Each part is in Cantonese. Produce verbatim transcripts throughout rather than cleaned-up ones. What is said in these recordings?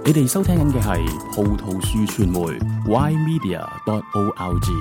你哋收聽緊嘅係葡萄樹傳媒 Y Media dot O R G。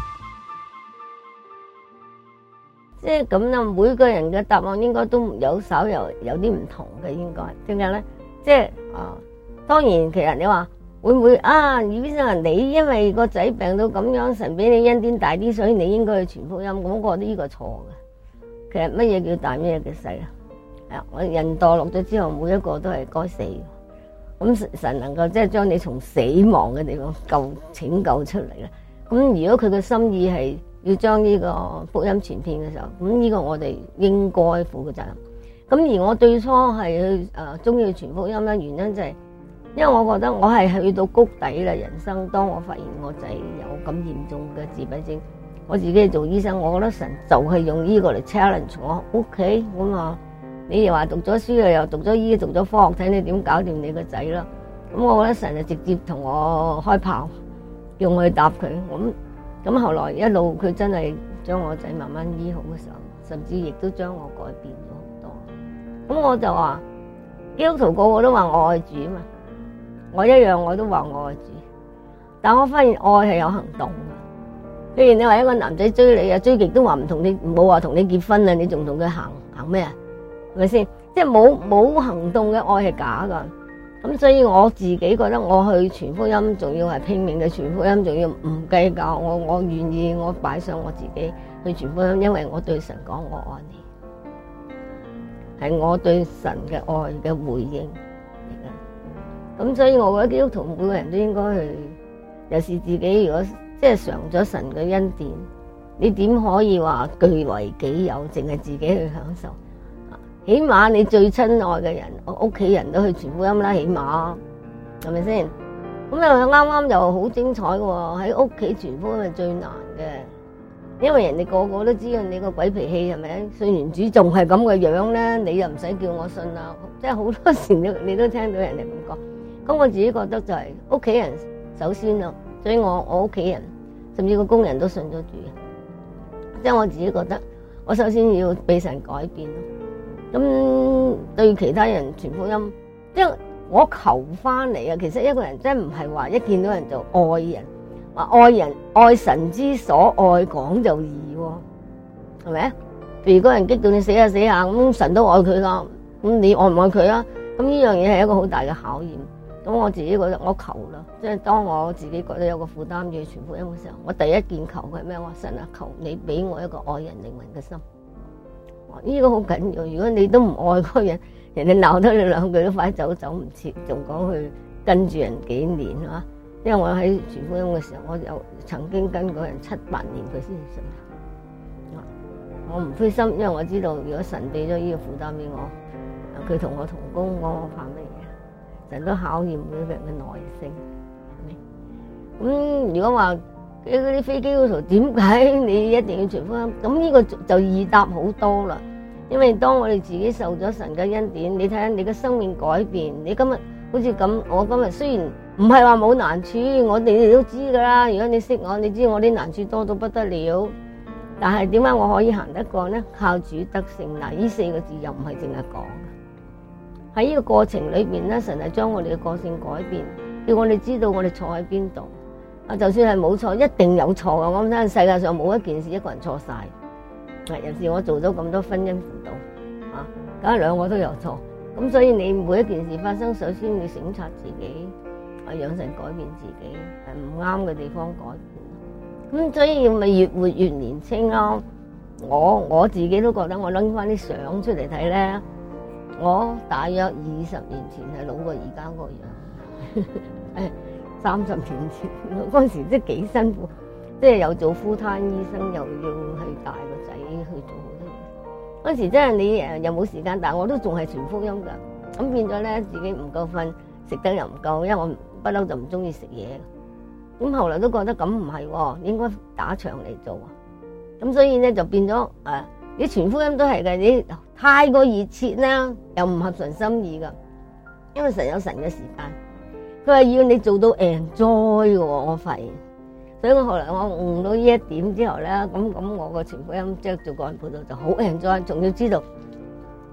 即係咁啦，每個人嘅答案應該都有稍有有啲唔同嘅，應該點解咧？即係啊，當然其實你話會唔會啊？醫生啊，你因為個仔病到咁樣，神俾你恩典大啲，所以你應該去傳福音。咁我覺得呢個錯嘅。其實乜嘢叫大，乜嘢叫細啊？係啊，我人墮落咗之後，每一個都係該死嘅。咁神能夠即係將你從死亡嘅地方救拯救出嚟咧。咁如果佢嘅心意係要將呢個福音傳遍嘅時候，咁呢個我哋應該負嘅責任。咁而我最初係去誒中意傳福音咧，原因就係因為我覺得我係去到谷底啦，人生當我發現我仔有咁嚴重嘅自閉症，我自己做醫生，我覺得神就係用呢個嚟 challenge 我。OK， 咁啊，你又話讀咗書啊，又讀咗醫，讀咗科學，睇你點搞掂你個仔啦。咁我覺得神就直接同我開炮，用我去答佢。咁咁後來一路佢真係將我仔慢慢醫好嘅時候，甚至亦都將我改變咗好多。咁我就話基督徒個個都話我愛主啊嘛，我一樣我都話我愛主，但我發現愛係有行動嘅。譬如你話一個男仔追你啊，追極都話唔同你，唔好話同你結婚啊，你仲同佢行行咩啊？係咪先？即係冇冇行動嘅愛係假噶。咁所以我自己覺得我去傳福音，仲要係拼命嘅傳福音，仲要唔計較，我我願意我擺上我自己去傳福音，因為我對神講我愛你，係我對神嘅愛嘅回應嚟嘅。咁所以我覺得基督徒每個人都應該去，尤其是自己如果即係嘗咗神嘅恩典，你點可以話據為己有，淨係自己去享受？起碼你最親愛嘅人，我屋企人都去傳福音啦，起碼係咪先？咁又啱啱又好精彩嘅喎，喺屋企傳福音係最難嘅，因為人哋個個都知道你個鬼脾氣係咪？信完主仲係咁嘅樣咧，你又唔使叫我信啦。即係好多時你你都聽到人哋咁講。咁我自己覺得就係屋企人首先咯，所以我我屋企人甚至個工人都信咗主。即係我自己覺得，我首先要俾神改變咯。咁對其他人傳福音，即係我求翻嚟啊！其實一個人真係唔係話一見到人就愛人，話愛人愛神之所愛講就易喎，係咪啊？譬如嗰人激到你死下死下，咁神都愛佢噶，咁你愛唔愛佢啊？咁呢樣嘢係一個好大嘅考驗。咁我自己覺得我求啦，即係當我自己覺得有個負擔要傳福音嘅時候，我第一件求嘅係咩？我話神啊，求你俾我一個愛人靈魂嘅心。呢個好緊要，如果你都唔愛嗰個人，人哋鬧得你兩句都快走走唔切，仲講去跟住人幾年嚇？因為我喺傳福音嘅時候，我有曾經跟過人七八年佢先信。我唔灰心，因為我知道如果神俾咗呢個負擔俾我，佢同我同工，我我怕乜嘢？神都考驗每個人嘅耐性，係咪？咁如果話，嗰啲非基督徒點解你一定要傳福音？咁呢個就易答好多啦。因為當我哋自己受咗神嘅恩典，你睇下你嘅生命改變。你今日好似咁，我今日雖然唔係話冇難處，我哋都知噶啦。如果你識我，你知我啲難處多到不得了。但係點解我可以行得過呢？靠主得勝。嗱，呢四個字又唔係淨係講嘅。喺呢個過程裏邊咧，神係將我哋嘅個性改變，叫我哋知道我哋錯喺邊度。啊，就算係冇錯，一定有錯嘅。我諗真係世界上冇一件事一個人錯晒。啊，尤其我做咗咁多婚姻輔導，啊，梗係兩個都有錯。咁所以你每一件事發生，首先你省察自己，啊，讓神改變自己，係唔啱嘅地方改變。咁所以咪越活越年輕咯。我我自己都覺得，我拎翻啲相出嚟睇咧，我大約二十年前係老過而家個樣。三十年前嗰陣時即係幾辛苦，即係又做 full time 醫生，又要去帶個仔去做好多嘢。嗰陣時真係你誒又冇時間，但係我都仲係傳福音㗎。咁變咗咧，自己唔夠瞓，食得又唔夠，因為我不嬲就唔中意食嘢。咁後來都覺得咁唔係喎，應該打長嚟做啊。咁所以咧就變咗誒，你傳福音都係嘅，你太過熱切咧，又唔合神心意㗎，因為神有神嘅時間。佢話要你做到 enjoy 嘅喎，我發現，所以我後來我悟到呢一點之後咧，咁咁我個傳福音即係做個人輔導就好 enjoy，仲要知道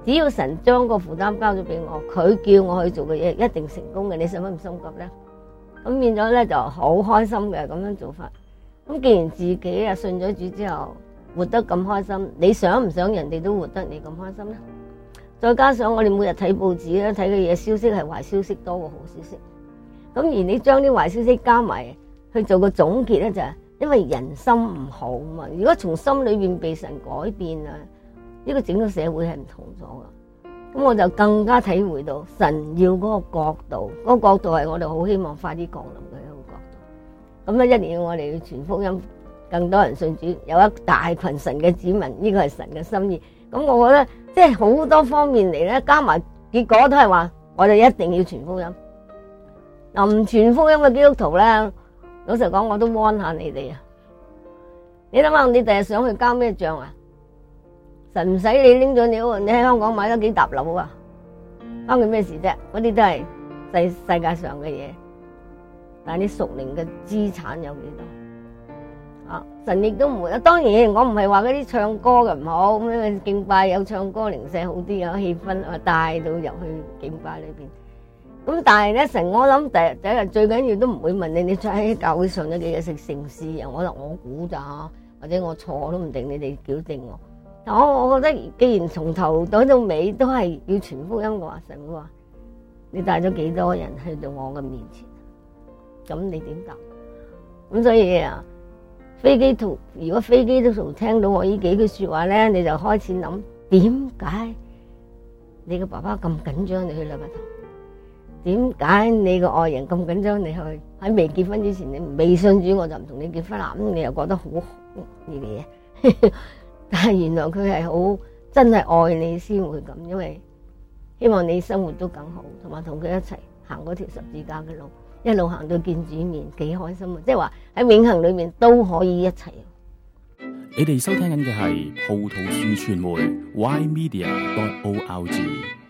只要神將個負擔交咗俾我，佢叫我去做嘅嘢一定成功嘅，你使乜咁心急咧？咁變咗咧就好開心嘅咁樣做法。咁既然自己啊信咗主之後活得咁開心，你想唔想人哋都活得你咁開心咧？再加上我哋每日睇報紙咧，睇嘅嘢消息係壞消息多過好消息。咁而你將啲壞消息加埋去做個總結咧，就係因為人心唔好嘛。如果從心裏面被神改變啊，呢個整個社會係唔同咗噶。咁我就更加體會到神要嗰個角度，嗰個角度係我哋好希望快啲降臨嘅一個角度。咁咧一年要我哋要傳福音，更多人信主，有一大群神嘅子民，呢個係神嘅心意。咁我覺得即係好多方面嚟咧，加埋結果都係話我哋一定要傳福音。嗱，唔傳福音嘅基督徒咧，老實講我都 warn 下你哋啊！你諗下，你第日想去交咩賬啊？神唔使你拎咗料，你喺香港買咗幾沓樓啊？關佢咩事啫？嗰啲都係世世界上嘅嘢，但係你屬靈嘅資產有幾多？啊，神亦都唔會。當然，我唔係話嗰啲唱歌嘅唔好，咁樣敬拜有唱歌零舍好啲，有氣氛啊帶到入去敬拜裏邊。咁但係咧，神我諗第日第一日最緊要都唔會問你，你喺教會上咗幾日食聖事啊？我我估咋，或者我錯都唔定，你哋矯正我。但我我覺得，既然從頭到到尾都係要傳福音嘅話，神會話你帶咗幾多人去到我嘅面前，咁你點答？咁所以啊，飛機圖如果飛機都同聽到我呢幾句說話咧，你就開始諗點解你嘅爸爸咁緊張你去禮拜堂？點解你個愛人咁緊張你去？喺未結婚之前，你未信主我就唔同你結婚啦。咁你又覺得好呢啲嘢，但係原來佢係好真係愛你先會咁，因為希望你生活都更好，同埋同佢一齊行嗰條十字架嘅路，一路行到見主面，幾開心啊！即係話喺永恆裏面都可以一齊。 你哋收聽緊嘅係葡萄樹傳媒 Y Media dot O R G。